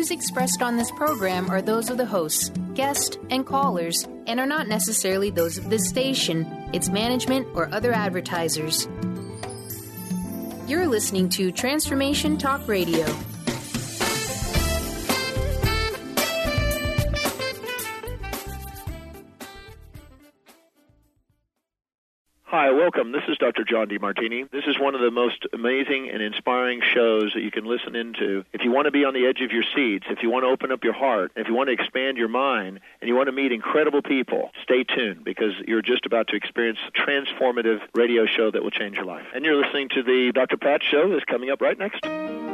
views expressed on this program are those of the hosts, guests, and callers, and are not necessarily those of this station, its management, or other advertisers. You're listening to Transformation Talk Radio. Hi, welcome. This is Dr. John DeMartini. This is one of the most amazing and inspiring shows that you can listen into. If you want to be on the edge of your seats, if you want to open up your heart, if you want to expand your mind, and you want to meet incredible people, stay tuned because you're just about to experience a transformative radio show that will change your life. And you're listening to the Dr. Pat Show that's coming up right next.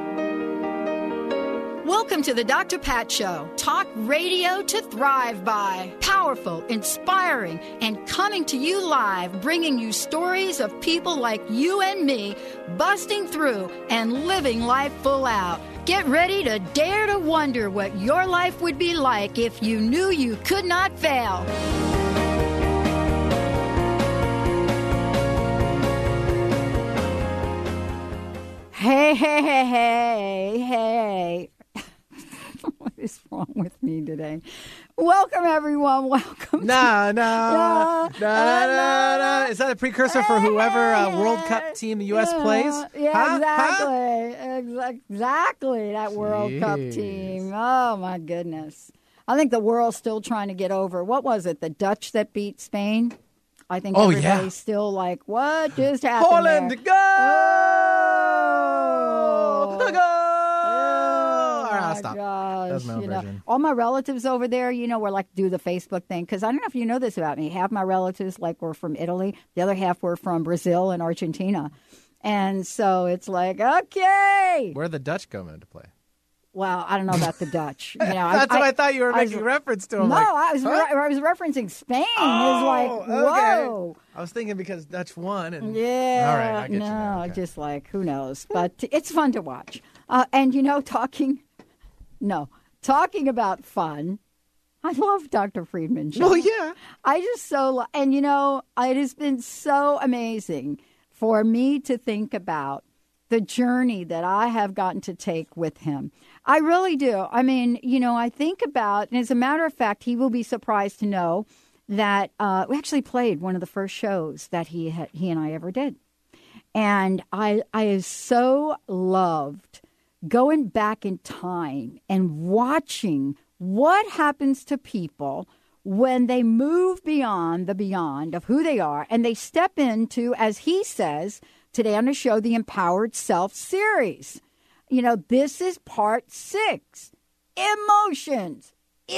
Welcome to the Dr. Pat Show. Talk radio to thrive by. Powerful, inspiring, and coming to you live, bringing you stories of people like you and me busting through and living life full out. Get ready to dare to wonder what your life would be like if you knew you could not fail. Hey. What is wrong with me today? Welcome, everyone. Welcome. No. Is that a precursor for whoever World Cup team the U.S. plays? Yeah, exactly. That World Cup team. Oh, my goodness. I think the world's still trying to get over. What was it? The Dutch that beat Spain? I think everybody's still like, what just happened Holland, there? go! Stop. Gosh, That's my own version. All my relatives over there, were like do the Facebook thing because I don't know if you know this about me. Half my relatives were from Italy, the other half were from Brazil and Argentina, and so it's like okay. Where are the Dutch coming into play? Well, I don't know about the Dutch. That's what I thought you were making reference to. No, I was referencing Spain. It was like whoa. Okay. I was thinking because Dutch won. And... Yeah. All right, I get you now. Okay. Just like who knows, but it's fun to watch. And talking about fun, I love Dr. Friedman show. Well, yeah. I just and it has been so amazing for me to think about the journey that I have gotten to take with him. I really do. I mean, I think about, and as a matter of fact, he will be surprised to know that we actually played one of the first shows that he and I ever did. And I have so loved going back in time and watching what happens to people when they move beyond the beyond of who they are and they step into, as he says today on the show, the Empowered Self series. This is part 6, emotions,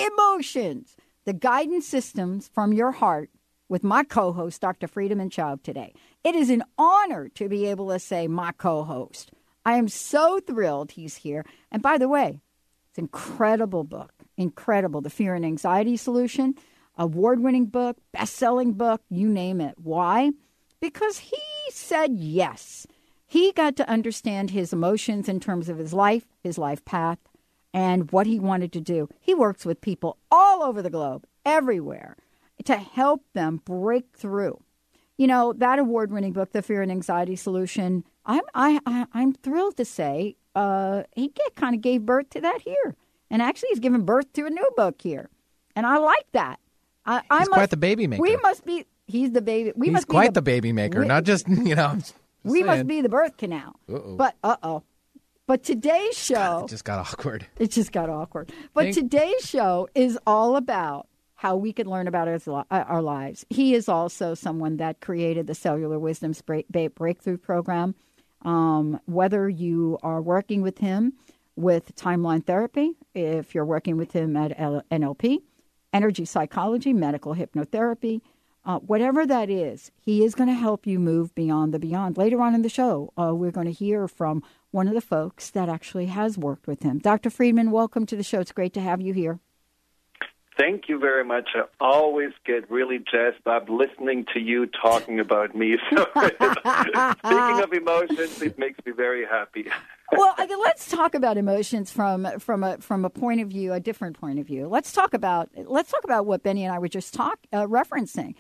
the guidance systems from your heart with my co-host, Dr. Friedemann Schaub today. It is an honor to be able to say my co-host. I am so thrilled he's here. And by the way, it's an incredible book. Incredible. The Fear and Anxiety Solution, award-winning book, best-selling book, you name it. Why? Because he said yes. He got to understand his emotions in terms of his life path, and what he wanted to do. He works with people all over the globe, everywhere, to help them break through. That award-winning book, The Fear and Anxiety Solution, I'm thrilled to say he kind of gave birth to that here. And actually he's given birth to a new book here. And I like that. He's quite the baby maker. He's the baby. He's quite the baby maker, not just, we must be the birth canal. Uh-oh. But today's show... It just got awkward. But today's show is all about how we can learn about our lives. He is also someone that created the Cellular Wisdom Breakthrough Program. Whether you are working with him with timeline therapy, if you're working with him at NLP, energy psychology, medical hypnotherapy, whatever that is, he is going to help you move beyond the beyond. Later on in the show, we're going to hear from one of the folks that actually has worked with him. Dr. Friedman, welcome to the show. It's great to have you here. Thank you very much. I always get really jazzed up listening to you talking about me. So, speaking of emotions, it makes me very happy. Well, let's talk about emotions from a point of view, a different point of view. Let's talk about what Benny and I were just referencing.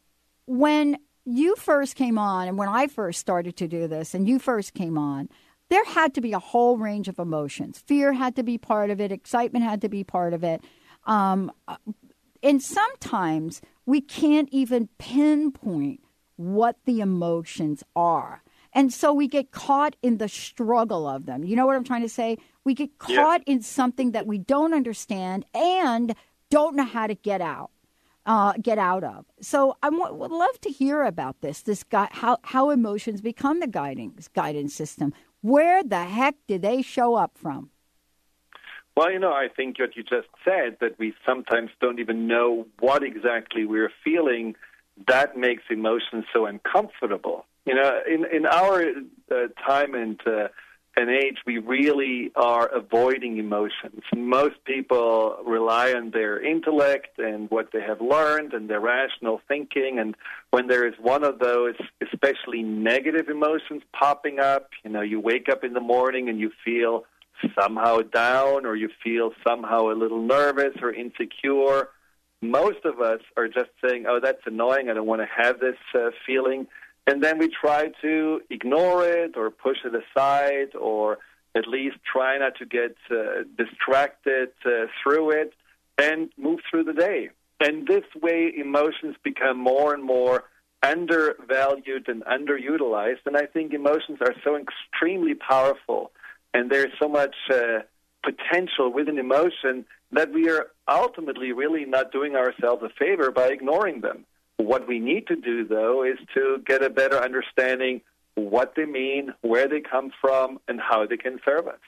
When you first came on, and when I first started to do this, and you first came on, there had to be a whole range of emotions. Fear had to be part of it. Excitement had to be part of it. And sometimes we can't even pinpoint what the emotions are. And so we get caught in the struggle of them. You know what I'm trying to say? We get caught in something that we don't understand and don't know how to get out of. So I would love to hear about this how emotions become the guidance system. Where the heck did they show up from? Well, I think what you just said, that we sometimes don't even know what exactly we're feeling, that makes emotions so uncomfortable. In our time and age, we really are avoiding emotions. Most people rely on their intellect and what they have learned and their rational thinking. And when there is one of those, especially negative emotions popping up, you wake up in the morning and you feel somehow down, or you feel somehow a little nervous or insecure. Most of us are just saying, oh, that's annoying, I don't want to have this feeling. And then we try to ignore it or push it aside, or at least try not to get distracted through it and move through the day. And this way, emotions become more and more undervalued and underutilized. And I think emotions are so extremely powerful, and there's so much potential within emotion that we are ultimately really not doing ourselves a favor by ignoring them. What we need to do, though, is to get a better understanding what they mean, where they come from, and how they can serve us.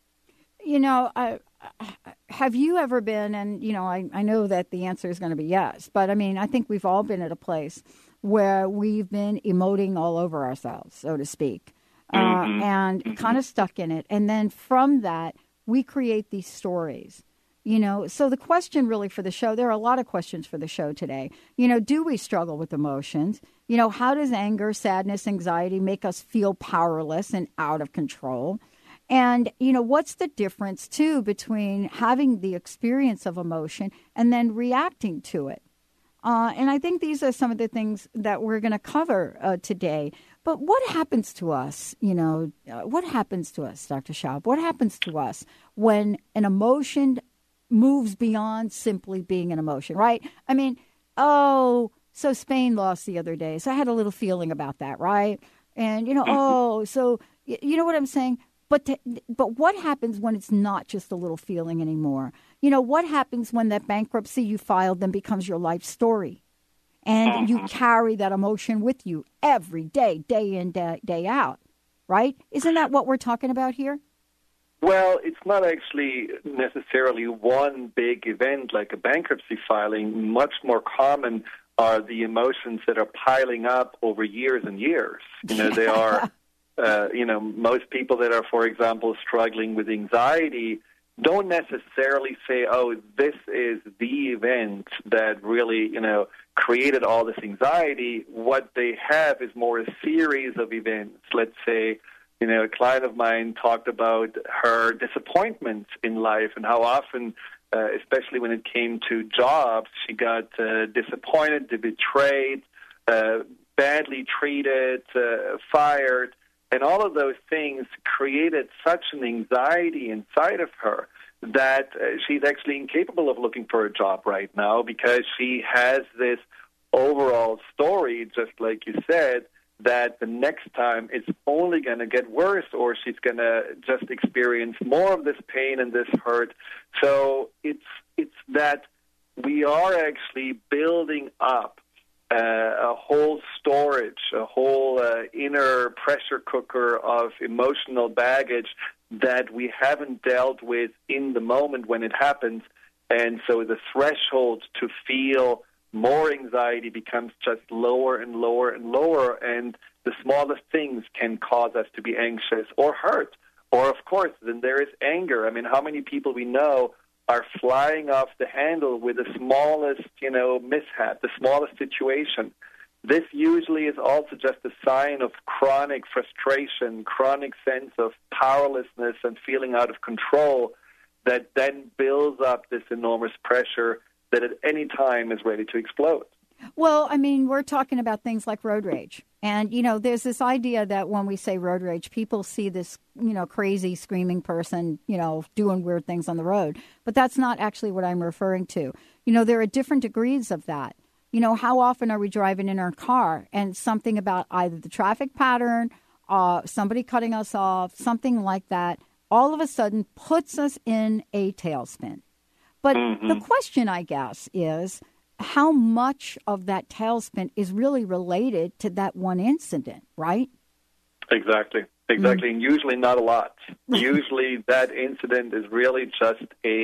Have you ever been, and, I know that the answer is going to be yes, but, I think we've all been at a place where we've been emoting all over ourselves, so to speak, and kind of stuck in it. And then from that, we create these stories. So the question really for the show, there are a lot of questions for the show today. Do we struggle with emotions? How does anger, sadness, anxiety make us feel powerless and out of control? And, what's the difference, too, between having the experience of emotion and then reacting to it? And I think these are some of the things that we're going to cover today. But what happens to us, what happens to us, Dr. Schaub? What happens to us when an emotion moves beyond simply being an emotion, right? So Spain lost the other day, so I had a little feeling about that, right? And, so you know what I'm saying? But what happens when it's not just a little feeling anymore? What happens when that bankruptcy you filed then becomes your life story? And you carry that emotion with you every day, day in, day out, right? Isn't that what we're talking about here? Well, it's not actually necessarily one big event like a bankruptcy filing. Much more common are the emotions that are piling up over years and years. They are, most people that are, for example, struggling with anxiety don't necessarily say, oh, this is the event that really, created all this anxiety. What they have is more a series of events. Let's say, a client of mine talked about her disappointments in life and how often, especially when it came to jobs, she got disappointed, betrayed, badly treated, fired. And all of those things created such an anxiety inside of her that she's actually incapable of looking for a job right now, because she has this overall story, just like you said, that the next time it's only going to get worse, or she's going to just experience more of this pain and this hurt. So it's that we are actually building up a whole storage, a whole inner pressure cooker of emotional baggage that we haven't dealt with in the moment when it happens. And so the threshold to feel more anxiety becomes just lower and lower and lower, and the smallest things can cause us to be anxious or hurt. Or, of course, then there is anger. How many people we know are flying off the handle with the smallest, mishap, the smallest situation. This usually is also just a sign of chronic frustration, chronic sense of powerlessness and feeling out of control that then builds up this enormous pressure that at any time is ready to explode. Well, I mean, we're talking about things like road rage. And, you know, there's this idea that when we say road rage, people see this, you know, crazy screaming person, you know, doing weird things on the road. But that's not actually what I'm referring to. You know, there are different degrees of that. You know, how often are we driving in our car and something about either the traffic pattern, somebody cutting us off, something like that, all of a sudden puts us in a tailspin. But the question, I guess, is how much of that tailspin is really related to that one incident, right? Exactly. And usually not a lot. Usually that incident is really just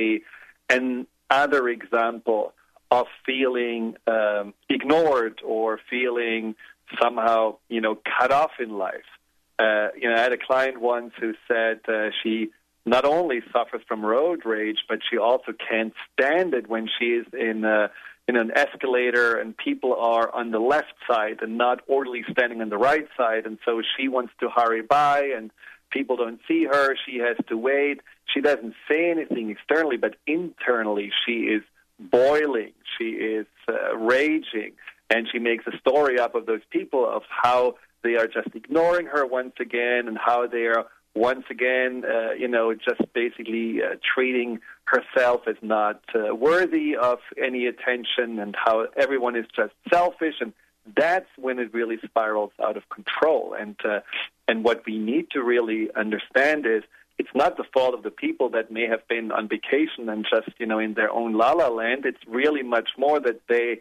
another example of feeling ignored or feeling somehow, you know, cut off in life. You know, I had a client once who said she not only suffers from road rage, but she also can't stand it when she is in an escalator and people are on the left side and not orderly standing on the right side. And so she wants to hurry by and people don't see her. She has to wait. She doesn't say anything externally, but internally she is boiling. She is raging. And she makes a story up of those people of how they are just ignoring her once again and how they are once again, you know, just basically treating herself as not worthy of any attention and how everyone is just selfish. And that's when it really spirals out of control. And what we need to really understand is it's not the fault of the people that may have been on vacation and just, you know, in their own la-la land. It's really much more that the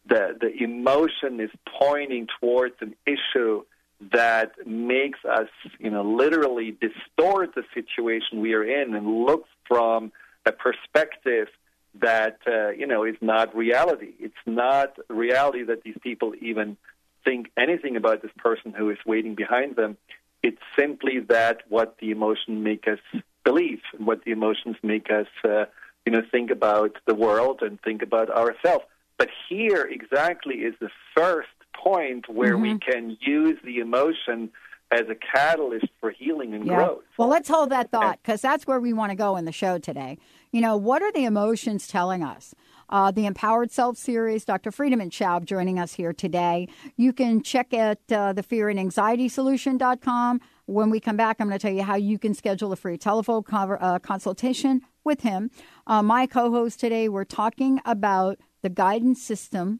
emotion is pointing towards an issue that makes us, you know, literally distort the situation we are in and look from a perspective that, you know, is not reality. It's not reality that these people even think anything about this person who is waiting behind them. It's simply that what the emotions make us believe and what the emotions make us, you know, think about the world and think about ourselves. But here exactly is the first point where we can use the emotion as a catalyst for healing and growth. Well, let's hold that thought because that's where we want to go in the show today. You know, what are the emotions telling us? The Empowered Self series, Dr. Friedemann Schaub joining us here today. You can check at thefearandanxietysolution.com. When we come back, I'm going to tell you how you can schedule a free telephone consultation with him. My co-host today, we're talking about the guidance system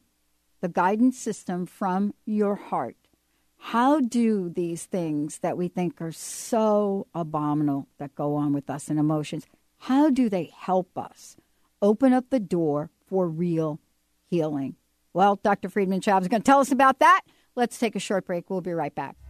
from your heart. How do these things that we think are so abominable that go on with us and emotions, how do they help us open up the door for real healing? Well, Dr. Friedemann Schaub is going to tell us about that. Let's take a short break. We'll be right back.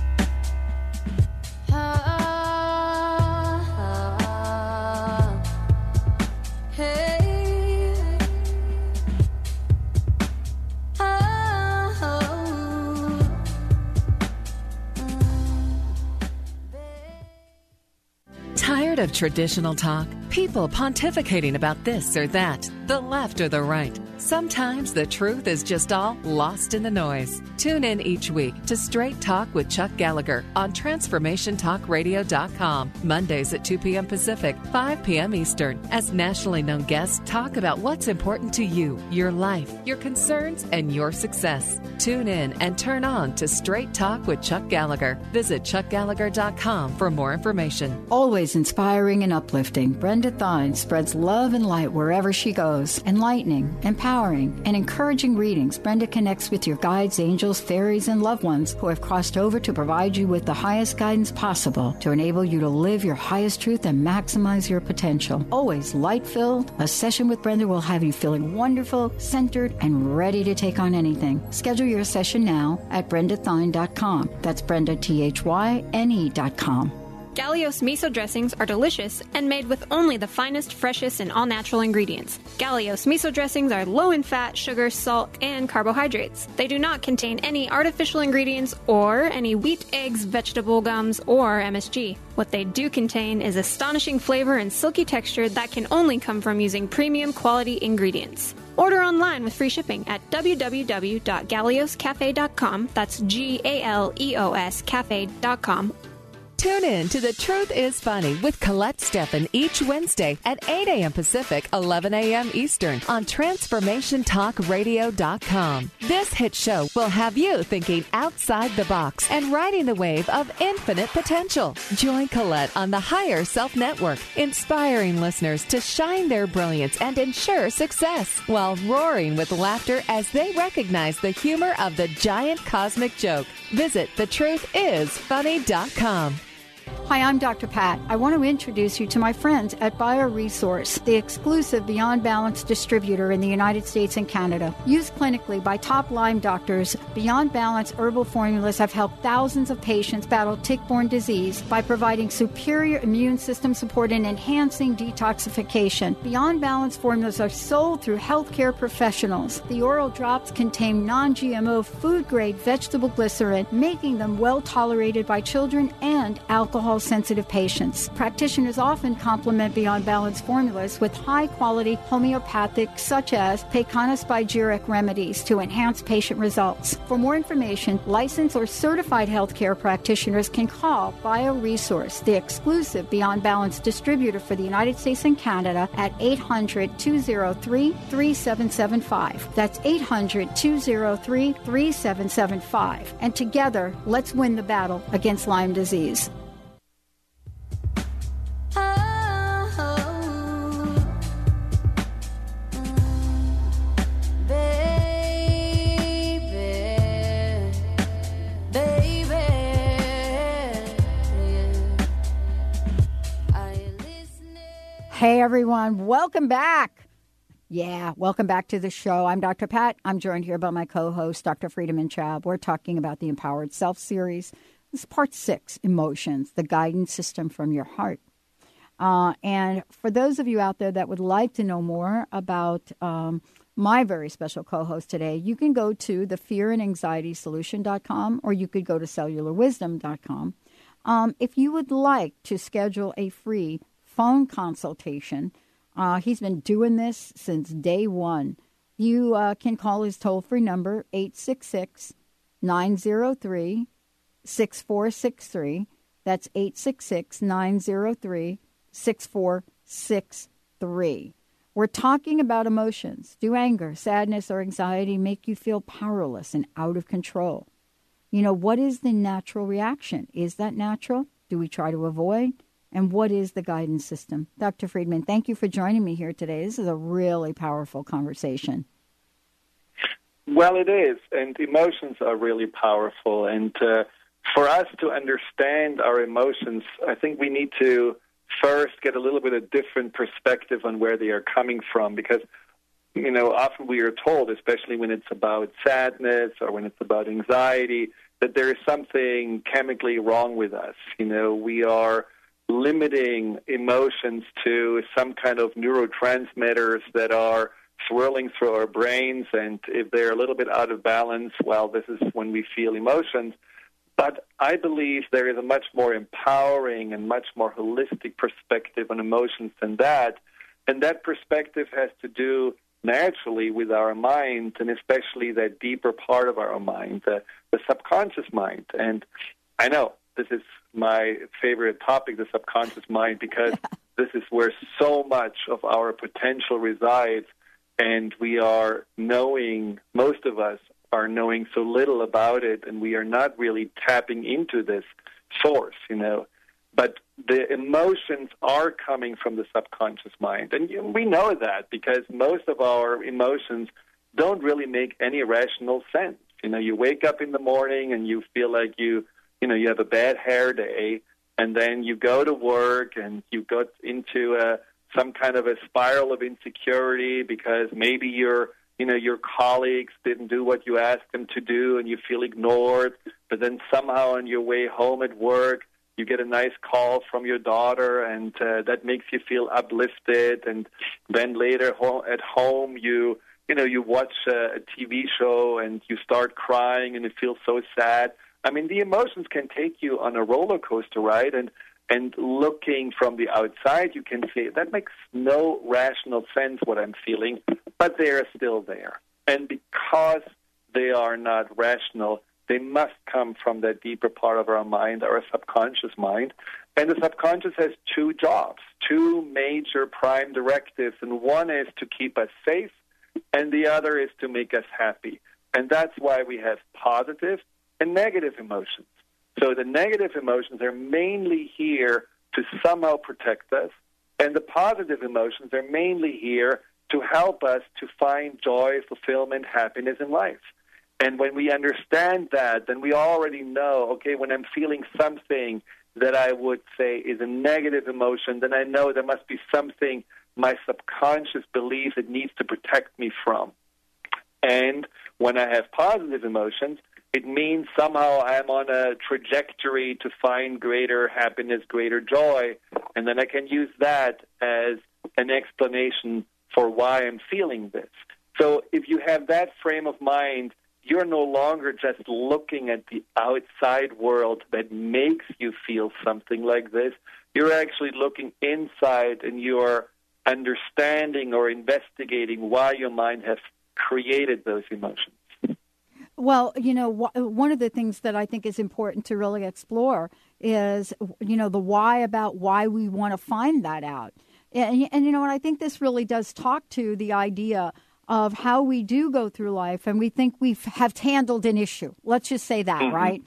Tired of traditional talk? People pontificating about this or that, the left or the right. Sometimes the truth is just all lost in the noise. Tune in each week to Straight Talk with Chuck Gallagher on TransformationTalkRadio.com, Mondays at 2 p.m. Pacific, 5 p.m. Eastern, as nationally known guests talk about what's important to you, your life, your concerns, and your success. Tune in and turn on to Straight Talk with Chuck Gallagher. Visit ChuckGallagher.com for more information. Always inspiring and uplifting, Brenda Thine spreads love and light wherever she goes, enlightening, empowering, and encouraging readings. Brenda connects with your guides, angels, fairies, and loved ones who have crossed over to provide you with the highest guidance possible to enable you to live your highest truth and maximize your potential. Always light-filled, a session with Brenda will have you feeling wonderful, centered, and ready to take on anything. Schedule your session now at BrendaThine.com. That's BrendaThyne.com. Galeos miso dressings are delicious and made with only the finest, freshest, and all-natural ingredients. Galeos miso dressings are low in fat, sugar, salt, and carbohydrates. They do not contain any artificial ingredients or any wheat, eggs, vegetable gums, or MSG. What they do contain is astonishing flavor and silky texture that can only come from using premium quality ingredients. Order online with free shipping at www.galeoscafe.com. That's GALEOS cafe.com. Tune in to The Truth is Funny with Colette Steffen each Wednesday at 8 a.m. Pacific, 11 a.m. Eastern on TransformationTalkRadio.com. This hit show will have you thinking outside the box and riding the wave of infinite potential. Join Colette on the Higher Self Network, inspiring listeners to shine their brilliance and ensure success while roaring with laughter as they recognize the humor of the giant cosmic joke. Visit thetruthисfunny.com. Hi, I'm Dr. Pat. I want to introduce you to my friends at BioResource, the exclusive Beyond Balance distributor in the United States and Canada. Used clinically by top Lyme doctors, Beyond Balance herbal formulas have helped thousands of patients battle tick-borne disease by providing superior immune system support and enhancing detoxification. Beyond Balance formulas are sold through healthcare professionals. The oral drops contain non-GMO food-grade vegetable glycerin, making them well-tolerated by children and alcohol-sensitive patients. Practitioners often complement Beyond Balance formulas with high-quality homeopathic, such as Pecana-Spigyric remedies to enhance patient results. For more information, licensed or certified healthcare practitioners can call BioResource, the exclusive Beyond Balance distributor for the United States and Canada, at 800-203-3775. That's 800-203-3775. And together, let's win the battle against Lyme disease. Hey, everyone. Welcome back. Welcome back to the show. I'm Dr. Pat. I'm joined here by my co-host, Dr. Friedemann Schaub. We're talking about the Empowered Self series. This is part 6, Emotions, the guidance system from your heart. And for those of you out there that would like to know more about my very special co-host today, you can go to thefearandanxietysolution.com or you could go to cellularwisdom.com. If you would like to schedule a free phone consultation, he's been doing this since day one. You can call his toll-free number, 866-903-6463. That's 866-903-6463. We're talking about emotions. Do anger, sadness, or anxiety make you feel powerless and out of control? You know, what is the natural reaction? Is that natural? Do we try to avoid? And what is the guidance system? Dr. Friedemann, thank you for joining me here today. This is a really powerful conversation. Well, it is, and emotions are really powerful. And for us to understand our emotions, I think we need to first get a little bit of different perspective on where they are coming from, because, you know, often we are told, especially when it's about sadness or when it's about anxiety, that there is something chemically wrong with us. You know, we are limiting emotions to some kind of neurotransmitters that are swirling through our brains, and if they're a little bit out of balance, well, this is when we feel emotions. But I believe there is a much more empowering and much more holistic perspective on emotions than that, and that perspective has to do naturally with our mind, and especially that deeper part of our mind, the subconscious mind. And I know this is my favorite topic, the subconscious mind, because this is where so much of our potential resides, and we are knowing, most of us are knowing so little about it, and we are not really tapping into this source, you know. But the emotions are coming from the subconscious mind, and we know that because most of our emotions don't really make any rational sense. You know, you wake up in the morning and you feel like you have a bad hair day, and then you go to work and you got into some kind of a spiral of insecurity because maybe your colleagues didn't do what you asked them to do and you feel ignored. But then somehow on your way home at work, you get a nice call from your daughter, and that makes you feel uplifted. And then later at home, you watch a TV show and you start crying and it feels so sad. I mean, the emotions can take you on a roller coaster ride, and looking from the outside, you can say, that makes no rational sense what I'm feeling, but they're still there. And because they are not rational, they must come from that deeper part of our mind, our subconscious mind. And the subconscious has two jobs, two major prime directives, and one is to keep us safe, and the other is to make us happy. And that's why we have positive and negative emotions. So the negative emotions are mainly here to somehow protect us, and the positive emotions are mainly here to help us to find joy, fulfillment, happiness in life. And when we understand that, then we already know, okay, when I'm feeling something that I would say is a negative emotion, then I know there must be something my subconscious believes it needs to protect me from. And when I have positive emotions, it means somehow I'm on a trajectory to find greater happiness, greater joy, and then I can use that as an explanation for why I'm feeling this. So if you have that frame of mind, you're no longer just looking at the outside world that makes you feel something like this. You're actually looking inside and you're understanding or investigating why your mind has created those emotions. Well, one of the things that I think is important to really explore is, the why about why we want to find that out. And I think this really does talk to the idea of how we do go through life and we think we have handled an issue. Let's just say that, right?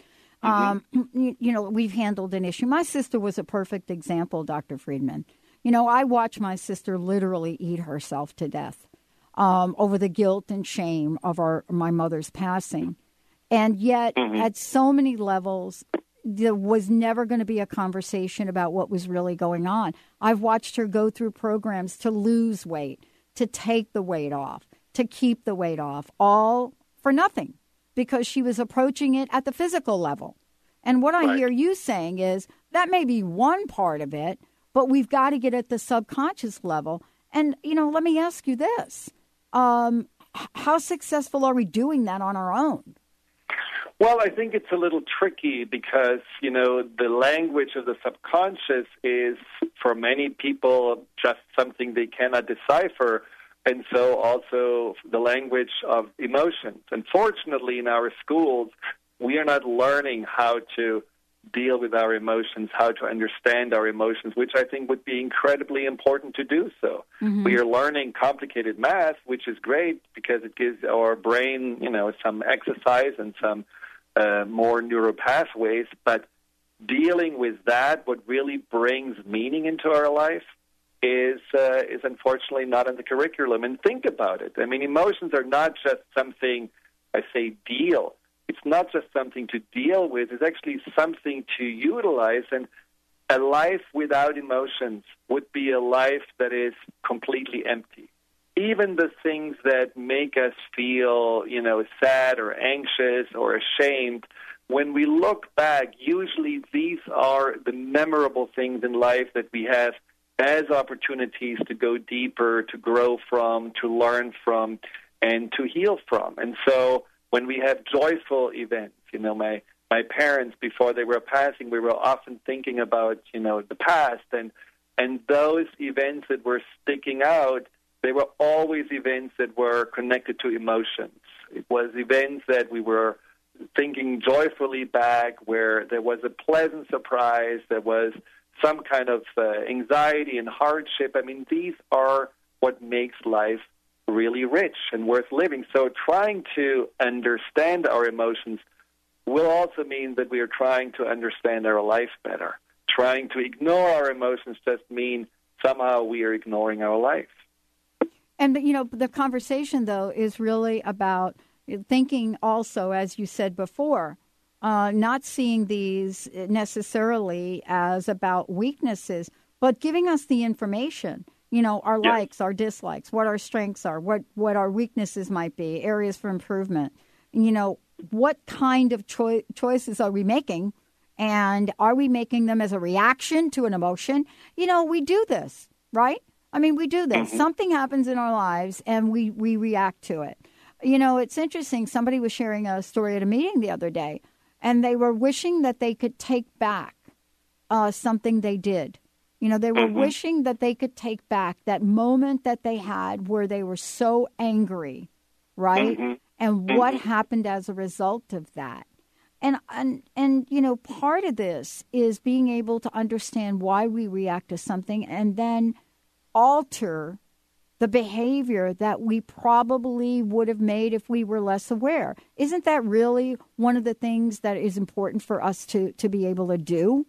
We've handled an issue. My sister was a perfect example, Dr. Friedman. I watched my sister literally eat herself to death over the guilt and shame of my mother's passing. And yet, at so many levels, there was never going to be a conversation about what was really going on. I've watched her go through programs to lose weight, to take the weight off, to keep the weight off, all for nothing, because she was approaching it at the physical level. And what I hear you saying is that may be one part of it, but we've got to get at the subconscious level. And, let me ask you this. How successful are we doing that on our own? Well, I think it's a little tricky because, the language of the subconscious is, for many people, just something they cannot decipher, and so also the language of emotions. Unfortunately, in our schools, we are not learning how to deal with our emotions, how to understand our emotions, which I think would be incredibly important to do so. We are learning complicated math, which is great because it gives our brain, some exercise and some more neural pathways, but dealing with that, what really brings meaning into our life, is unfortunately not in the curriculum. And think about it. I mean, emotions are not just something, I say, deal. It's not just something to deal with. It's actually something to utilize. And a life without emotions would be a life that is completely empty. Even the things that make us feel, sad or anxious or ashamed, when we look back, usually these are the memorable things in life that we have as opportunities to go deeper, to grow from, to learn from, and to heal from. And so when we have joyful events, my parents, before they were passing, we were often thinking about, the past, and those events that were sticking out, they were always events that were connected to emotions. It was events that we were thinking joyfully back, where there was a pleasant surprise, there was some kind of anxiety and hardship. I mean, these are what makes life really rich and worth living. So trying to understand our emotions will also mean that we are trying to understand our life better. Trying to ignore our emotions just mean somehow we are ignoring our life. And, the conversation, though, is really about thinking also, as you said before, not seeing these necessarily as about weaknesses, but giving us the information, our likes, our dislikes, what our strengths are, what our weaknesses might be, areas for improvement. What kind of choices are we making, and are we making them as a reaction to an emotion? We do this, right? I mean, we do this. Something happens in our lives, and we react to it. It's interesting. Somebody was sharing a story at a meeting the other day, and they were wishing that they could take back something they did. They were wishing that they could take back that moment that they had where they were so angry, right? And what happened as a result of that. And you know, part of this is being able to understand why we react to something and then alter the behavior that we probably would have made if we were less aware. Isn't that really one of the things that is important for us to be able to do?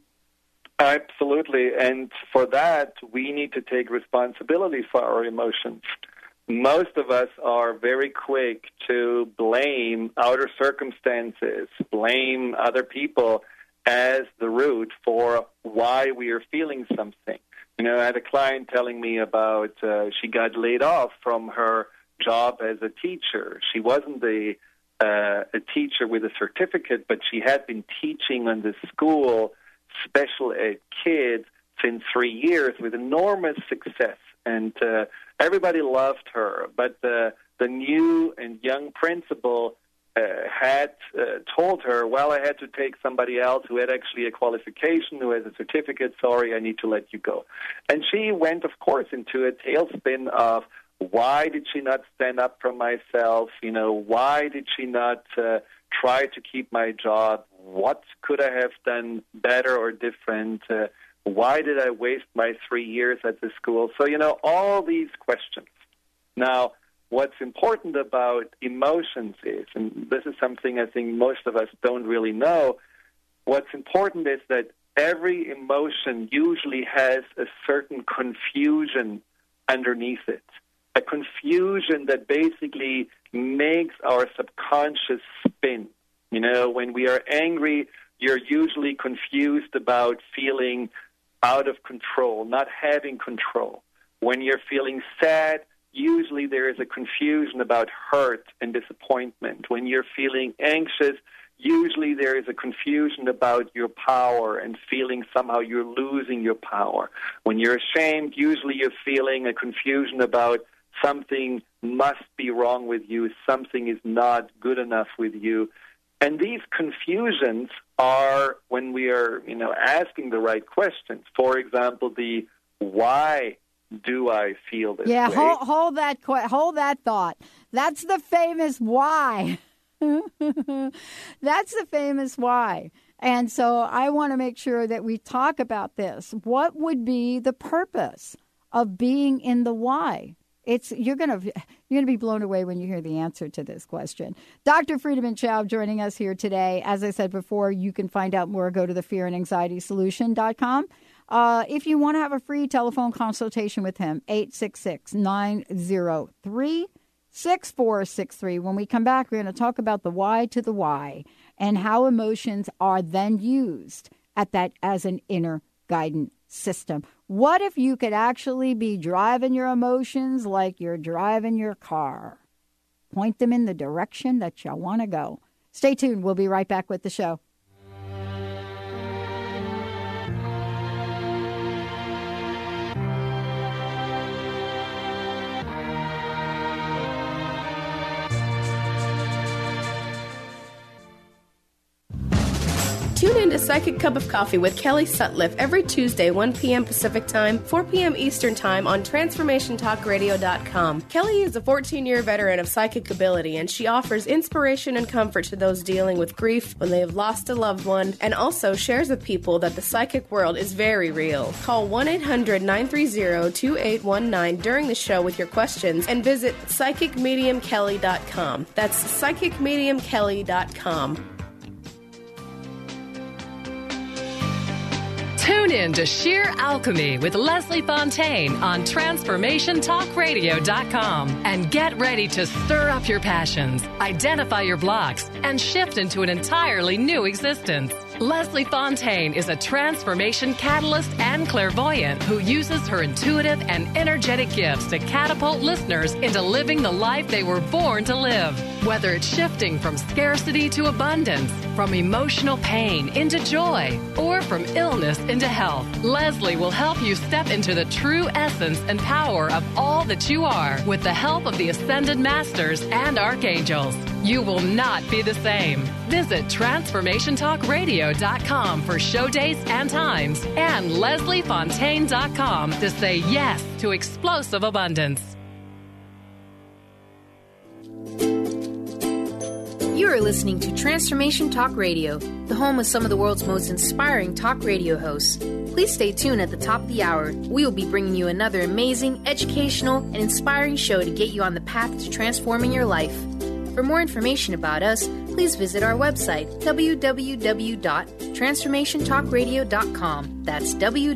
Absolutely. And for that, we need to take responsibility for our emotions. Most of us are very quick to blame outer circumstances, blame other people as the root for why we are feeling something. You know, I had a client telling me about she got laid off from her job as a teacher. She wasn't a teacher with a certificate, but she had been teaching on the school special ed kids since 3 years with enormous success. And everybody loved her. But the new and young principal had told her, well, I had to take somebody else who had actually a qualification, who has a certificate. Sorry, I need to let you go. And she went, of course, into a tailspin of why did she not stand up for myself? You know, why did she not try to keep my job? What could I have done better or different? Why did I waste my 3 years at the school? So, you know, all these questions. Now, what's important about emotions is, and this is something I think most of us don't really know, what's important is that every emotion usually has a certain confusion underneath it, a confusion that basically makes our subconscious spin. You know, when we are angry, you're usually confused about feeling out of control, not having control. When you're feeling sad, usually there is a confusion about hurt and disappointment. When you're feeling anxious, usually there is a confusion about your power and feeling somehow you're losing your power. When you're ashamed, usually you're feeling a confusion about something must be wrong with you, something is not good enough with you. And these confusions are when we are, you know, asking the right questions. For example, the why do I feel this way? Yeah, hold that thought. That's the famous why. That's the famous why. And so I want to make sure that we talk about this. What would be the purpose of being in the why? You're gonna be blown away when you hear the answer to this question. Dr. Friedemann Schaub joining us here today. As I said before, you can find out more. Go to the fearandanxietysolution.com. If you want to have a free telephone consultation with him, 866-903-6463. When we come back, we're going to talk about the why to the why and how emotions are then used at that as an inner guidance system. What if you could actually be driving your emotions like you're driving your car? Point them in the direction that you want to go. Stay tuned. We'll be right back with the show. Tune in to Psychic Cup of Coffee with Kelly Sutliff every Tuesday, 1 p.m. Pacific Time, 4 p.m. Eastern Time on TransformationTalkRadio.com. Kelly is a 14-year veteran of psychic ability, and she offers inspiration and comfort to those dealing with grief when they have lost a loved one, and also shares with people that the psychic world is very real. Call 1-800-930-2819 during the show with your questions, and visit PsychicMediumKelly.com. That's PsychicMediumKelly.com. Tune in to Sheer Alchemy with Leslie Fontaine on TransformationTalkRadio.com and get ready to stir up your passions, identify your blocks, and shift into an entirely new existence. Leslie Fontaine is a transformation catalyst and clairvoyant who uses her intuitive and energetic gifts to catapult listeners into living the life they were born to live. Whether it's shifting from scarcity to abundance, from emotional pain into joy, or from illness into health, Leslie will help you step into the true essence and power of all that you are with the help of the Ascended Masters and Archangels. You will not be the same. Visit TransformationTalkRadio.com for show dates and times and LeslieFontaine.com to say yes to explosive abundance. You are listening to Transformation Talk Radio, the home of some of the world's most inspiring talk radio hosts. Please stay tuned at the top of the hour. We will be bringing you another amazing, educational, and inspiring show to get you on the path to transforming your life. For more information about us, please visit our website, www.transformationtalkradio.com. That's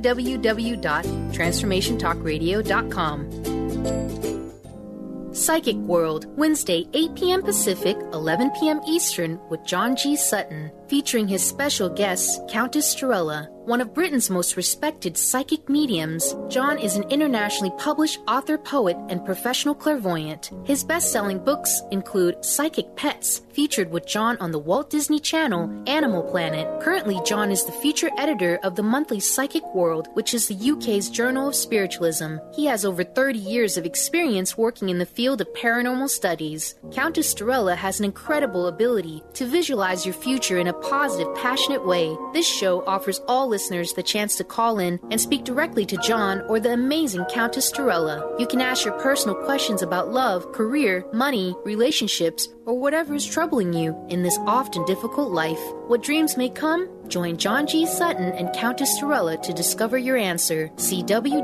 www.transformationtalkradio.com. Psychic World, Wednesday, 8 p.m. Pacific, 11 p.m. Eastern, with John G. Sutton, featuring his special guest, Countess Strella, one of Britain's most respected psychic mediums. John is an internationally published author, poet, and professional clairvoyant. His best-selling books include Psychic Pets, featured with John on the Walt Disney Channel, Animal Planet. Currently, John is the feature editor of the monthly Psychic World, which is the UK's Journal of Spiritualism. He has over 30 years of experience working in the field of paranormal studies. Countess Strella has an incredible ability to visualize your future in a positive, passionate way. This show offers all listeners the chance to call in and speak directly to John or the amazing Countess Strella. You can ask your personal questions about love, career, money, relationships, or whatever is troubling you in this often difficult life. What dreams may come? Join John G. Sutton and Countess Strella to discover your answer. See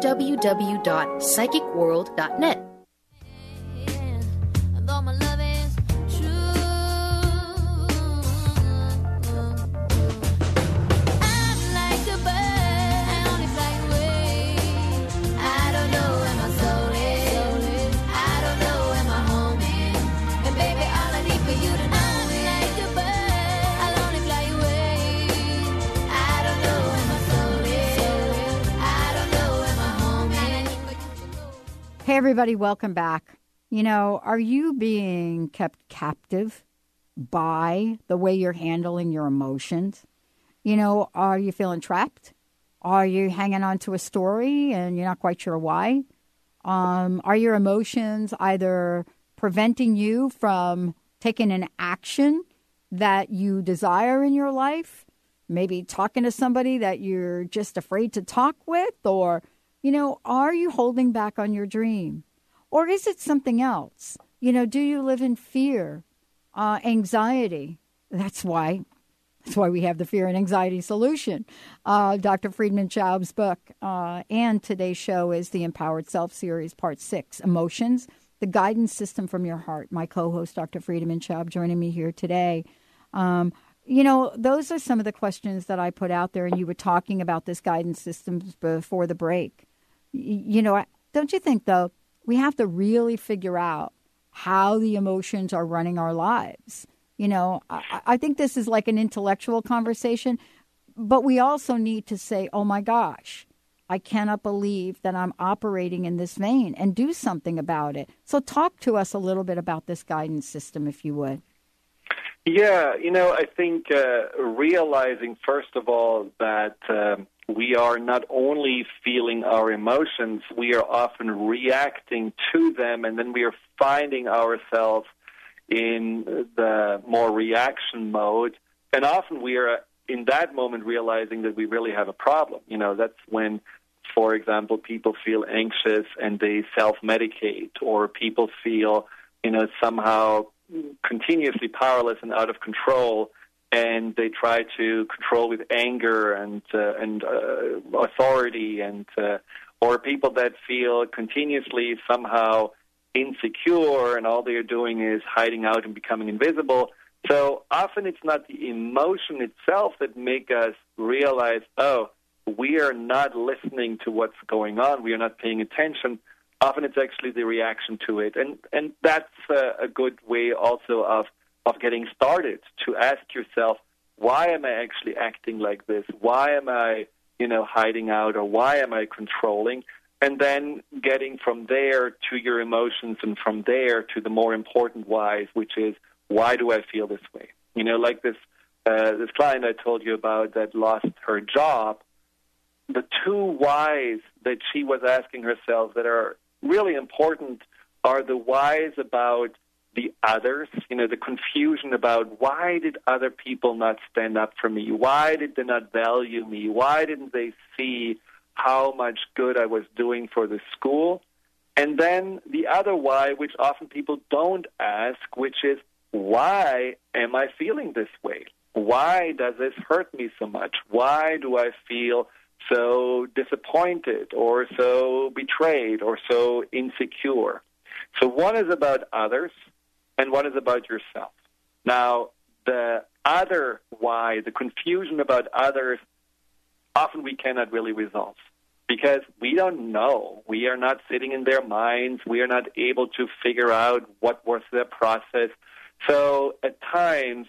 www.psychicworld.net. Hey, everybody, welcome back. You know, are you being kept captive by the way you're handling your emotions? You know, are you feeling trapped? Are you hanging on to a story and you're not quite sure why? Are your emotions either preventing you from taking an action that you desire in your life? Maybe talking to somebody that you're just afraid to talk with? Or, you know, are you holding back on your dream? Or is it something else? You know, do you live in fear, anxiety? That's why we have the Fear and Anxiety Solution. Dr. Friedemann Schaub's book and today's show is the Empowered Self Series, Part 6, Emotions, the Guidance System from Your Heart. My co-host, Dr. Friedemann Schaub, joining me here today. You know, those are some of the questions that I put out there, and you were talking about this guidance system before the break. You know, don't you think, though, we have to really figure out how the emotions are running our lives? You know, I think this is like an intellectual conversation, but we also need to say, oh, my gosh, I cannot believe that I'm operating in this vein, and do something about it. So talk to us a little bit about this guidance system, if you would. Yeah, you know, I think realizing, first of all, that we are not only feeling our emotions, we are often reacting to them, and then we are finding ourselves in the more reaction mode. And often we are, in that moment, realizing that we really have a problem. You know, that's when, for example, people feel anxious and they self-medicate, or people feel, you know, somehow continuously powerless and out of control, and they try to control with anger and authority, and or people that feel continuously somehow insecure, and all they're doing is hiding out and becoming invisible. So often it's not the emotion itself that make us realize, oh, we are not listening to what's going on, we are not paying attention. Often it's actually the reaction to it. And that's a good way also of getting started, to ask yourself, why am I actually acting like this? Why am I, you know, hiding out, or why am I controlling? And then getting from there to your emotions, and from there to the more important whys, which is, why do I feel this way? You know, like this client I told you about that lost her job, the two whys that she was asking herself that are really important are the whys about the others, you know, the confusion about, why did other people not stand up for me? Why did they not value me? Why didn't they see how much good I was doing for the school? And then the other why, which often people don't ask, which is, why am I feeling this way? Why does this hurt me so much? Why do I feel so disappointed or so betrayed or so insecure? So one is about others and one is about yourself. Now, the other why, the confusion about others, often we cannot really resolve because we don't know. We are not sitting in their minds. We are not able to figure out what was their process. So at times,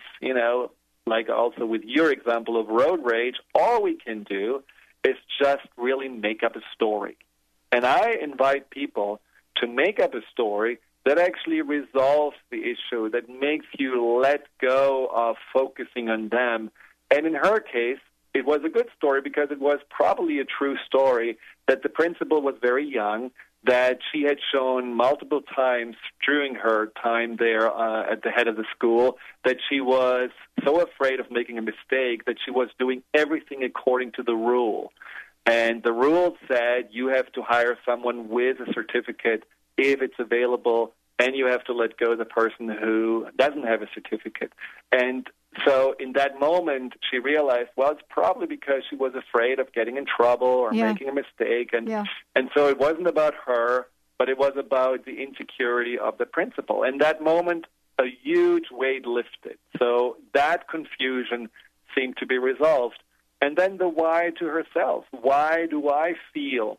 like also with your example of road rage, all we can do is just really make up a story. And I invite people to make up a story that actually resolves the issue, that makes you let go of focusing on them. And in her case, it was a good story because it was probably a true story that the principal was very young, that she had shown multiple times during her time there at the head of the school that she was so afraid of making a mistake that she was doing everything according to the rule. And the rule said you have to hire someone with a certificate if it's available, and you have to let go of the person who doesn't have a certificate. And so in that moment, she realized, well, it's probably because she was afraid of getting in trouble or making a mistake. And so it wasn't about her, but it was about the insecurity of the principal. And that moment, a huge weight lifted. So that confusion seemed to be resolved. And then the why to herself. Why do I feel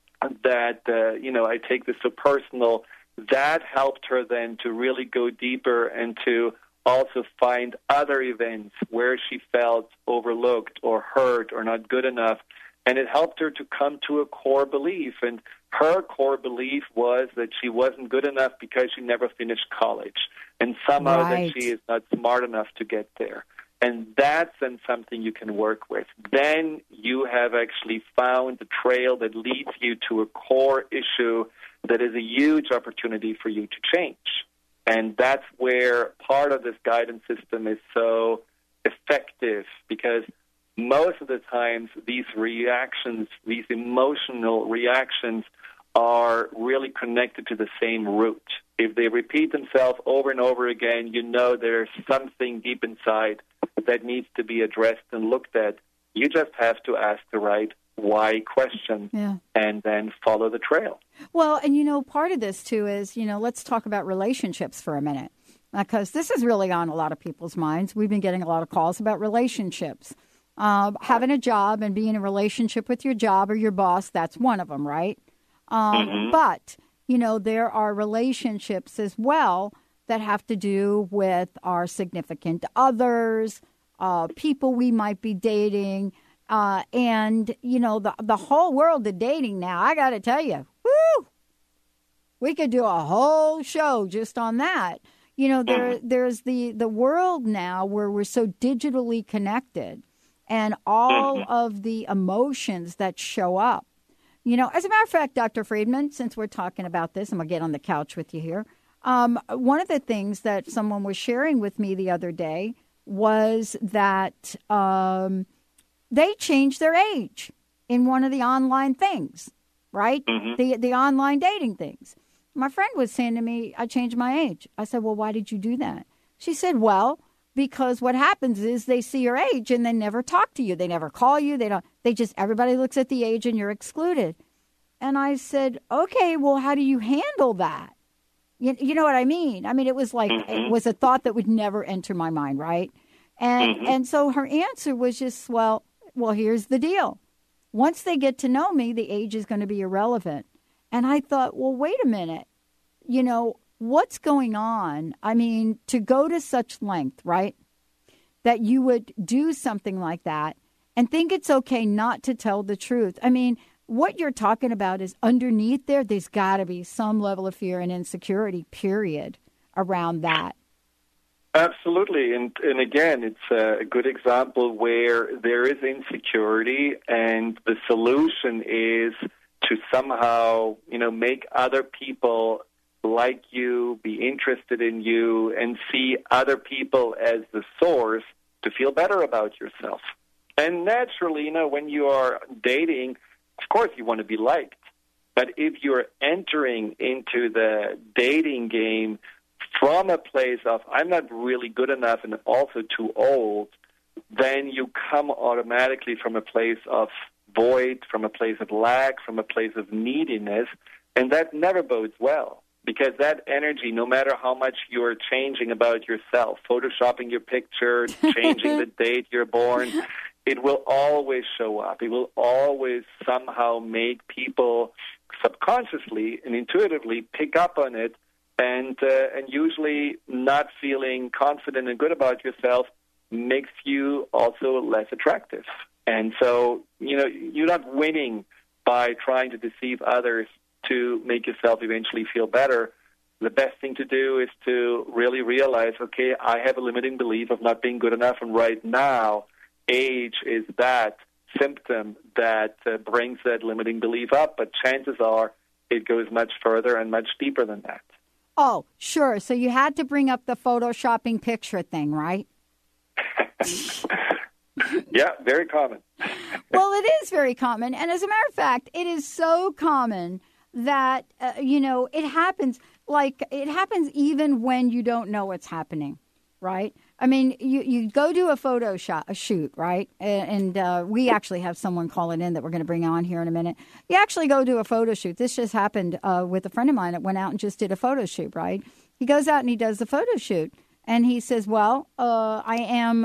that, I take this so personal? That helped her then to really go deeper and to also find other events where she felt overlooked or hurt or not good enough. And it helped her to come to a core belief. And her core belief was that she wasn't good enough because she never finished college. And somehow that she is not smart enough to get there. And that's then something you can work with. Then you have actually found the trail that leads you to a core issue that is a huge opportunity for you to change. And that's where part of this guidance system is so effective, because most of the times these reactions, these emotional reactions, are really connected to the same root. If they repeat themselves over and over again, you know there's something deep inside that needs to be addressed and looked at. You just have to ask the right why question and then follow the trail. Well, and part of this too is, let's talk about relationships for a minute, because this is really on a lot of people's minds. We've been getting a lot of calls about relationships. Having a job and being in a relationship with your job or your boss, that's one of them, right? But, there are relationships as well that have to do with our significant others, people we might be dating, and, the whole world of dating now. I got to tell you, woo, we could do a whole show just on that. There's the world now where we're so digitally connected, and all of the emotions that show up. As a matter of fact, Dr. Friedman, since we're talking about this, I'm going to get on the couch with you here. One of the things that someone was sharing with me the other day was that they changed their age in one of the online things, right? The online dating things. My friend was saying to me, I changed my age. I said, well, why did you do that? She said, well, because what happens is they see your age and they never talk to you. They never call you. Everybody looks at the age and you're excluded. And I said, okay, well, how do you handle that? You know what I mean? I mean, it was like, it was a thought that would never enter my mind, right? And so her answer was just, well, here's the deal. Once they get to know me, the age is going to be irrelevant. And I thought, well, wait a minute. What's going on? I mean, to go to such length, right, that you would do something like that and think it's okay not to tell the truth. I mean, what you're talking about is underneath there's got to be some level of fear and insecurity, period, around that. Absolutely. And again, it's a good example where there is insecurity, and the solution is to somehow, make other people like you, be interested in you, and see other people as the source to feel better about yourself. And naturally, when you are dating, of course you want to be liked. But if you're entering into the dating game from a place of I'm not really good enough and also too old, then you come automatically from a place of void, from a place of lack, from a place of neediness, and that never bodes well. Because that energy, no matter how much you're changing about yourself, photoshopping your picture, changing the date you're born, it will always show up. It will always somehow make people subconsciously and intuitively pick up on it, and usually not feeling confident and good about yourself makes you also less attractive. And so, you're not winning by trying to deceive others to make yourself eventually feel better. The best thing to do is to really realize, okay, I have a limiting belief of not being good enough, and right now, age is that symptom that brings that limiting belief up, but chances are it goes much further and much deeper than that. Oh, sure. So you had to bring up the photoshopping picture thing, right? Yeah, very common. Well, it is very common. And as a matter of fact, it is so common that, it happens. Like, it happens even when you don't know what's happening, right? I mean, you go do a shoot, right? And we actually have someone calling in that we're going to bring on here in a minute. You actually go do a photo shoot. This just happened with a friend of mine that went out and just did a photo shoot, right? He goes out and he does the photo shoot. And he says, well, I am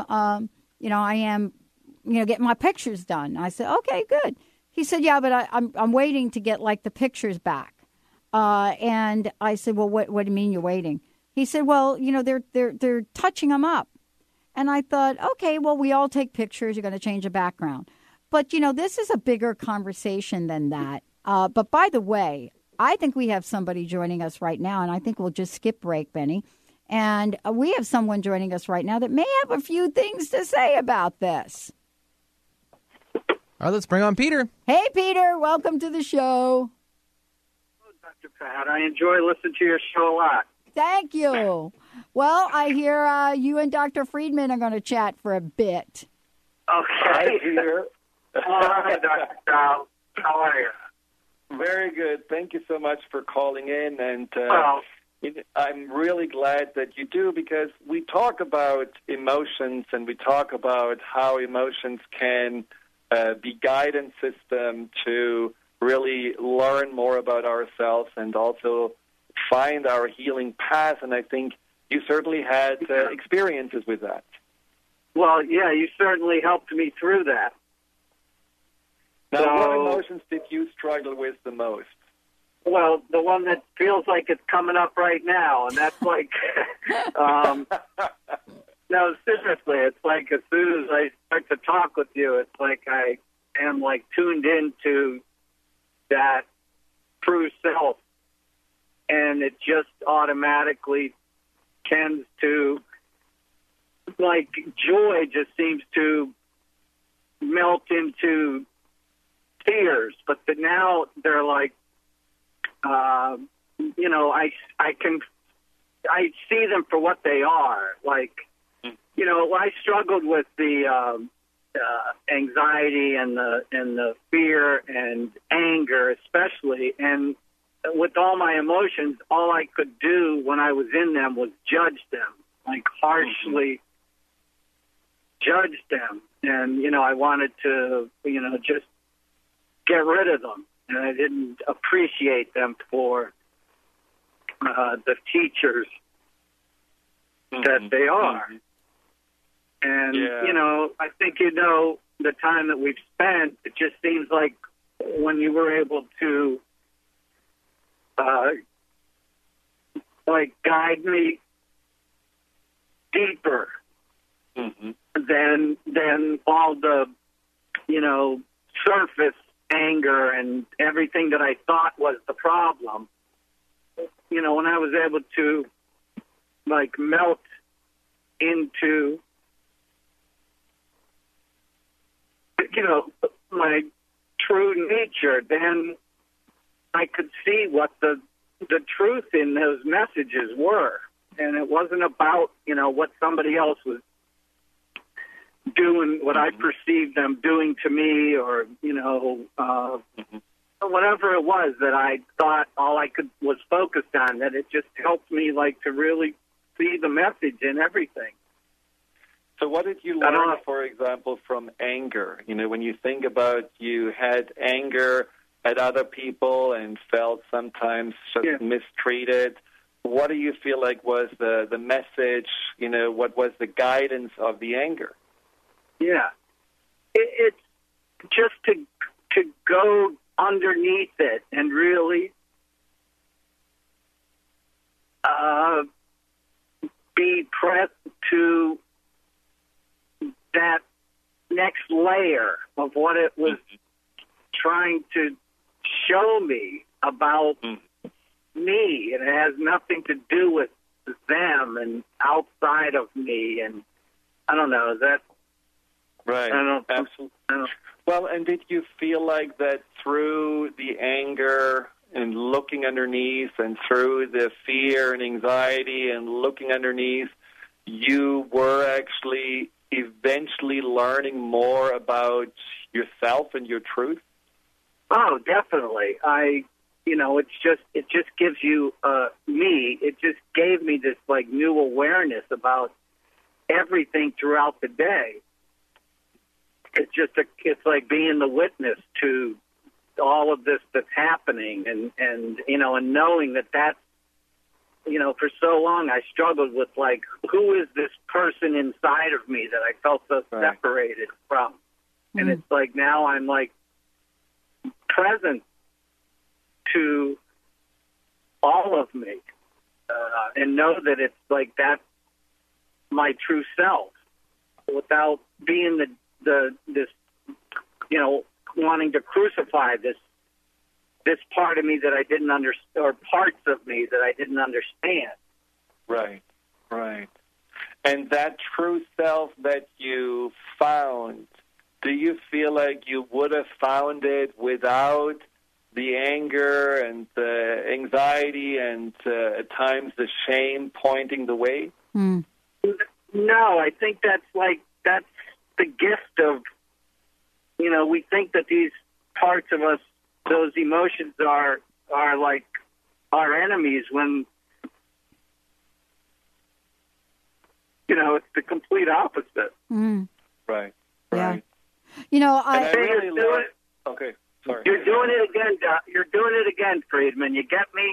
getting my pictures done. I said, okay, good. He said, yeah, but I'm waiting to get, like, the pictures back. And I said, well, what do you mean you're waiting? He said, well, they're touching them up. And I thought, okay, well, we all take pictures. You're going to change the background. But, this is a bigger conversation than that. But by the way, I think we have somebody joining us right now, and I think we'll just skip break, Benny. And we have someone joining us right now that may have a few things to say about this. All right, let's bring on Peter. Hey, Peter. Welcome to the show. Hello, Dr. Pat. I enjoy listening to your show a lot. Thank you. Well, I hear you and Dr. Friedman are going to chat for a bit. Okay. Hi, Peter. All right, Dr. Chow. How are you? Very good. Thank you so much for calling in. And I'm really glad that you do, because we talk about emotions and we talk about how emotions can be guidance system to really learn more about ourselves and also find our healing path. And I think you certainly had experiences with that. Well, yeah, you certainly helped me through that. Now, what emotions did you struggle with the most? Well, the one that feels like it's coming up right now, and that's like, no, seriously, it's like as soon as I start to talk with you, it's like I am like tuned into that true self, and it just automatically tends to, like, joy just seems to melt into tears, but now they're like, I see them for what they are. Like, I struggled with the anxiety and the fear and anger, especially, and with all my emotions, all I could do when I was in them was judge them, like harshly judge them, and I wanted to, just get rid of them. And I didn't appreciate them for the teachers that they are. And, I think, the time that we've spent, it just seems like when you were able to, guide me deeper than all the, surface anger and everything that I thought was the problem. When I was able to melt into my true nature, then I could see what the truth in those messages were. And it wasn't about, what somebody else was doing, what I perceived them doing to me, or, whatever it was that I thought all I could was focused on, that it just helped me like to really see the message in everything. So what did you learn, for example, from anger? You know, when you think about you had anger at other people and felt sometimes just mistreated, what do you feel like was the message, you know, what was the guidance of the anger? Yeah. It's just to go underneath it and really be present to that next layer of what it was trying to show me about me, and it has nothing to do with them and outside of me, and I don't know, is that right? Absolutely. Well, and did you feel like that through the anger and looking underneath and through the fear and anxiety and looking underneath, you were actually eventually learning more about yourself and your truth? Oh, definitely. It just gives you it just gave me this like new awareness about everything throughout the day. It's like being the witness to all of this that's happening, and knowing that's, for so long I struggled with, like, who is this person inside of me that I felt so separated from? And it's like now I'm like present to all of me, and know that it's like that's my true self, without being this wanting to crucify this part of me that I didn't understand, or parts of me that I didn't understand. Right. And that true self that you found, do you feel like you would have found it without the anger and the anxiety and at times the shame pointing the way? No, I think that's the gift of, we think that these parts of us, those emotions are like our enemies, when, it's the complete opposite. Right. Yeah. I really love it. Okay. Sorry. You're doing it again, Doc. You're doing it again, Friedman. You get me?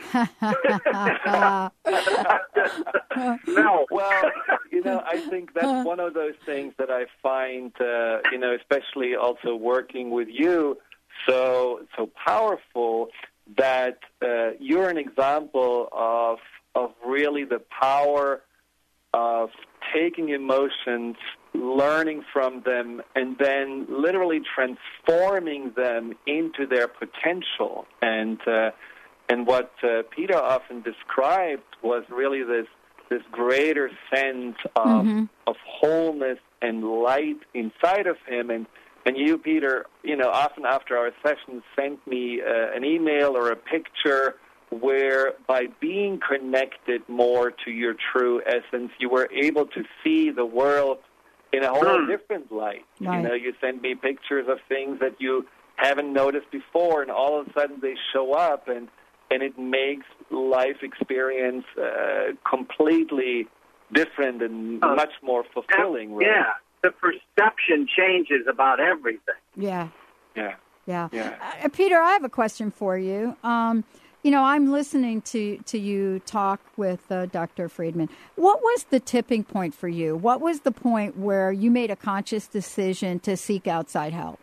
No. Well, I think that's one of those things that I find, especially also working with you, so powerful, that you're an example of really the power of taking emotions, learning from them, and then literally transforming them into their potential. And what Peter often described was really this greater sense of wholeness and light inside of him. And you, Peter, often after our sessions sent me an email or a picture where, by being connected more to your true essence, you were able to see the world in a whole different light. Right. You send me pictures of things that you haven't noticed before, and all of a sudden they show up, and it makes life experience completely different and much more fulfilling. Right? Yeah, the perception changes about everything. Yeah. Yeah. Peter, I have a question for you. I'm listening to you talk with Dr. Friedman. What was the tipping point for you? What was the point where you made a conscious decision to seek outside help?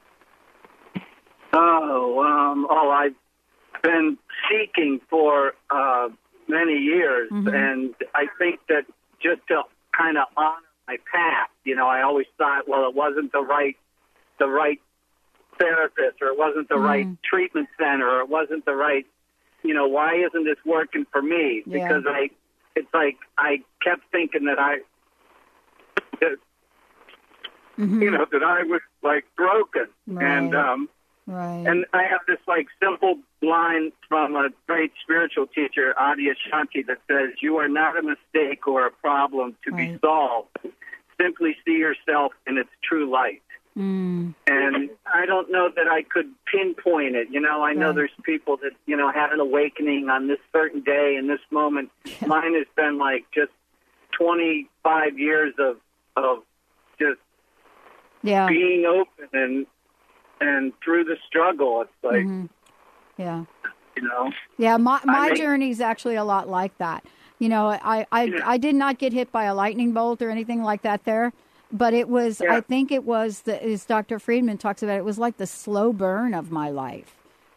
I've been seeking for many years, and I think that just to kind of honor my path, I always thought, well, it wasn't the right therapist, or it wasn't the right treatment center, or it wasn't the right, why isn't this working for me? Because I kept thinking that that I was like broken. Right. And I have this like simple line from a great spiritual teacher, Adi Ashanti, that says, "You are not a mistake or a problem to be solved. Simply see yourself in its true light." Mm. And I don't know that I could pinpoint it. I know there's people that, had an awakening on this certain day and this moment. Mine has been like just 25 years of just being open and through the struggle. It's like, Yeah, my journey is actually a lot like that. I did not get hit by a lightning bolt or anything like that there. But it was, I think it was, as Dr. Friedman talks about, it was like the slow burn of my life.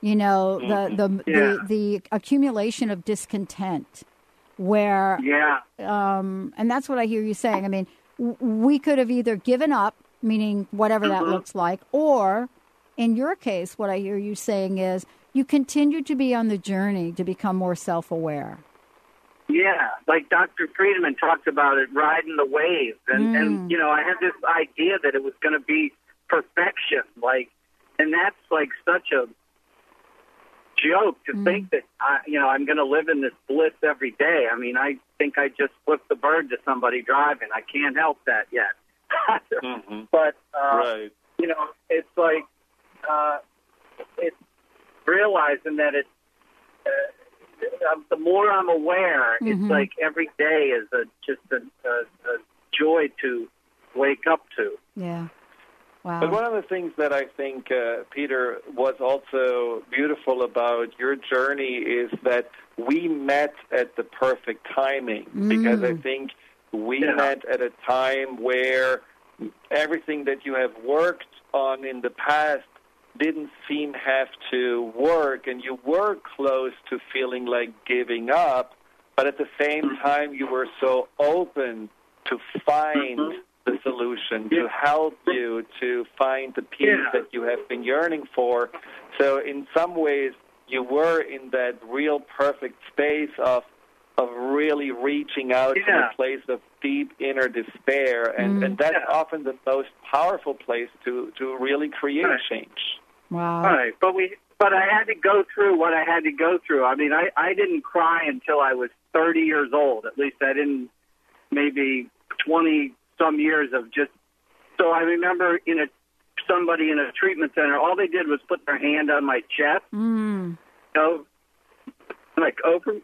The accumulation of discontent where, and that's what I hear you saying. I mean, we could have either given up, meaning whatever that looks like, or in your case, what I hear you saying is you continue to be on the journey to become more self-aware. Yeah, like Dr. Friedman talks about it, riding the waves. And I had this idea that it was going to be perfection. And that's like such a joke to think that, I'm going to live in this bliss every day. I mean, I think I just flipped the bird to somebody driving. I can't help that yet. But, it's like, it's realizing that it's, the more I'm aware, it's like every day is just a joy to wake up to. Yeah. Wow. But one of the things that I think, Peter, was also beautiful about your journey is that we met at the perfect timing, because I think we met at a time where everything that you have worked on in the past didn't seem have to work, and you were close to feeling like giving up, but at the same time you were so open to find the solution, to help you to find the peace that you have been yearning for. So in some ways you were in that real perfect space of really reaching out to a place of deep inner despair, and that's often the most powerful place to really create change. Wow. Right, but I had to go through what I had to go through. I mean, I didn't cry until I was 30 years old. At least I didn't, maybe 20-some years of just... So I remember somebody in a treatment center, all they did was put their hand on my chest, like over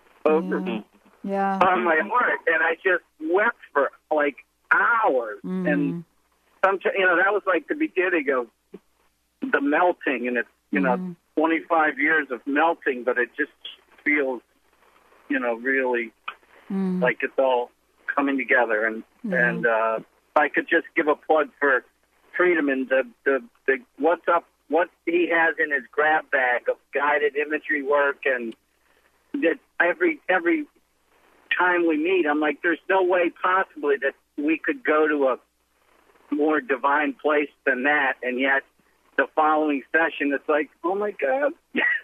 on my heart, and I just wept for like hours. And sometimes, that was like the beginning of the melting, and it's 25 years of melting, but it just feels really like it's all coming together. And I could just give a plug for Freedom and the what he has in his grab bag of guided imagery work, and that every time we meet, I'm like, there's no way possibly that we could go to a more divine place than that, and yet the following session, it's like, oh my God.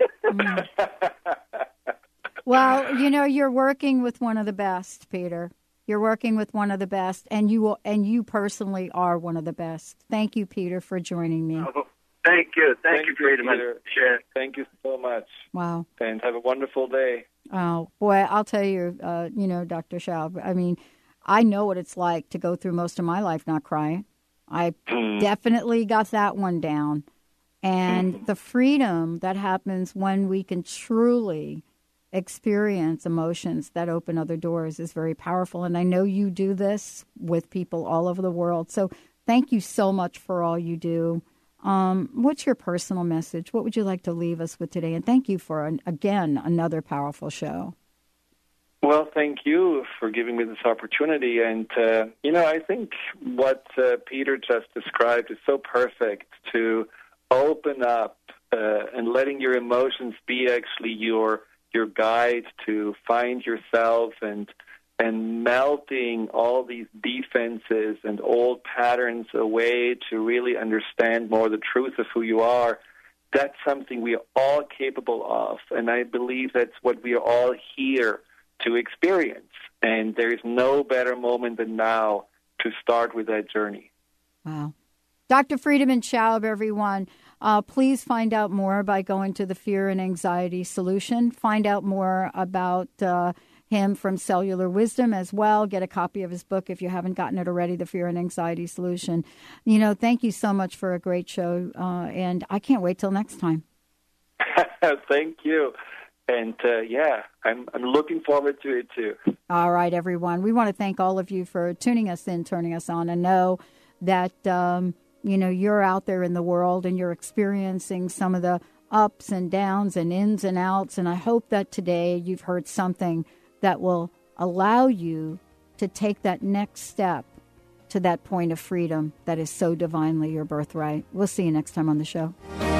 Well, you're working with one of the best, Peter. You're working with one of the best, and you personally are one of the best. Thank you, Peter, for joining me. Oh, thank you. Thank you, Freedom. Sure. Thank you so much. Wow. And have a wonderful day. Oh, boy, I'll tell you, Dr. Schaub, I mean, I know what it's like to go through most of my life not crying. I definitely got that one down. And the freedom that happens when we can truly experience emotions that open other doors is very powerful. And I know you do this with people all over the world. So thank you so much for all you do. What's your personal message? What would you like to leave us with today? And thank you for, again, another powerful show. Well, thank you for giving me this opportunity. And, I think what Peter just described is so perfect, to open up and letting your emotions be actually your guide to find yourself, and melting all these defenses and old patterns away to really understand more the truth of who you are. That's something we are all capable of, and I believe that's what we are all here to experience. And there is no better moment than now to start with that journey. Wow. Dr. Friedemann Schaub, everyone. Please find out more by going to the Fear and Anxiety Solution. Find out more about him from Cellular Wisdom as well. Get a copy of his book if you haven't gotten it already, The Fear and Anxiety Solution. Thank you so much for a great show, and I can't wait till next time. Thank you. And, I'm looking forward to it, too. All right, everyone. We want to thank all of you for tuning us in, turning us on, and know that, you're out there in the world and you're experiencing some of the ups and downs and ins and outs. And I hope that today you've heard something that will allow you to take that next step to that point of freedom that is so divinely your birthright. We'll see you next time on the show.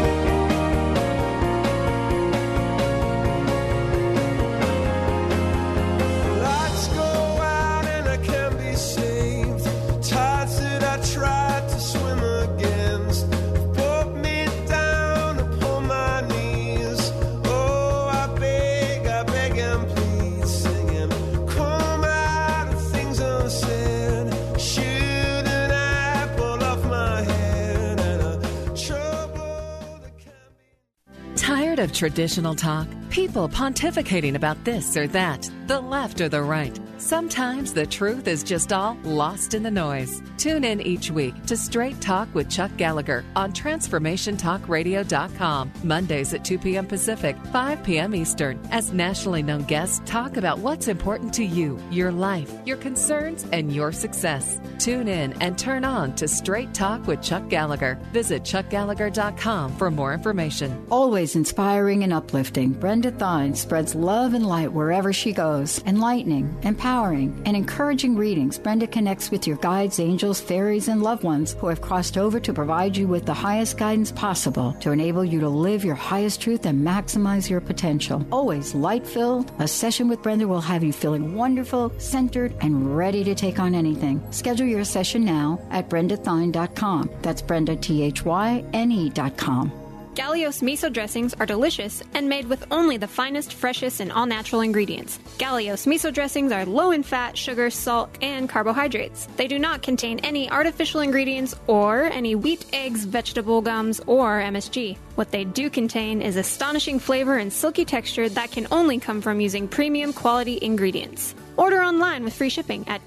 Tired of traditional talk? People pontificating about this or that, the left or the right. Sometimes the truth is just all lost in the noise. Tune in each week to Straight Talk with Chuck Gallagher on TransformationTalkRadio.com, Mondays at 2 p.m. Pacific, 5 p.m. Eastern, as nationally known guests talk about what's important to you, your life, your concerns, and your success. Tune in and turn on to Straight Talk with Chuck Gallagher. Visit ChuckGallagher.com for more information. Always inspiring and uplifting, Brenda Thine spreads love and light wherever she goes, enlightening, empowering, and encouraging readings. Brenda connects with your guides, angels, fairies, and loved ones who have crossed over to provide you with the highest guidance possible to enable you to live your highest truth and maximize your potential. Always light-filled, a session with Brenda will have you feeling wonderful, centered, and ready to take on anything. Schedule your session now at BrendaThine.com. That's BrendaThyne.com. Galios miso dressings are delicious and made with only the finest, freshest, and all-natural ingredients. Galios miso dressings are low in fat, sugar, salt, and carbohydrates. They do not contain any artificial ingredients or any wheat, eggs, vegetable gums, or MSG. What they do contain is astonishing flavor and silky texture that can only come from using premium quality ingredients. Order online with free shipping at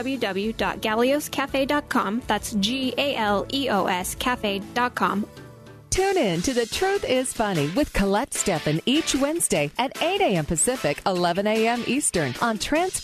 www.galioscafe.com. That's GALEOS cafe.com. Tune in to The Truth is Funny with Colette Steffen each Wednesday at 8 a.m. Pacific, 11 a.m. Eastern on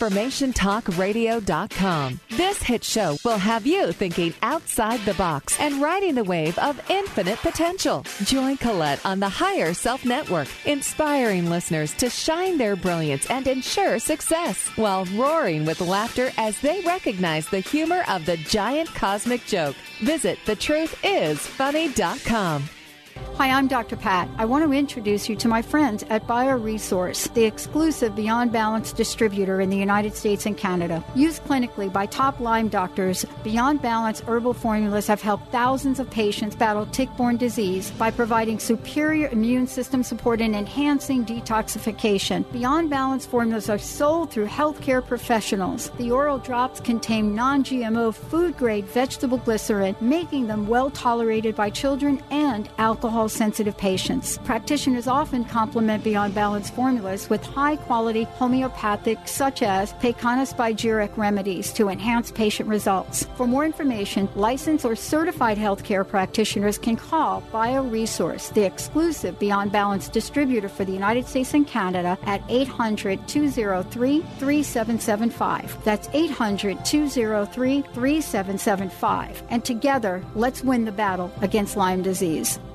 TransformationTalkRadio.com. This hit show will have you thinking outside the box and riding the wave of infinite potential. Join Colette on the Higher Self Network, inspiring listeners to shine their brilliance and ensure success while roaring with laughter as they recognize the humor of the giant cosmic joke. Visit thetruthисfunny.com. Hi, I'm Dr. Pat. I want to introduce you to my friends at BioResource, the exclusive Beyond Balance distributor in the United States and Canada. Used clinically by top Lyme doctors, Beyond Balance herbal formulas have helped thousands of patients battle tick-borne disease by providing superior immune system support and enhancing detoxification. Beyond Balance formulas are sold through healthcare professionals. The oral drops contain non-GMO food-grade vegetable glycerin, making them well-tolerated by children and alcohol-sensitive patients. Practitioners often complement Beyond Balance formulas with high-quality homeopathic, such as Pecana Spagyric remedies to enhance patient results. For more information, licensed or certified healthcare practitioners can call BioResource, the exclusive Beyond Balance distributor for the United States and Canada, at 800-203-3775. That's 800-203-3775. And together, let's win the battle against Lyme disease.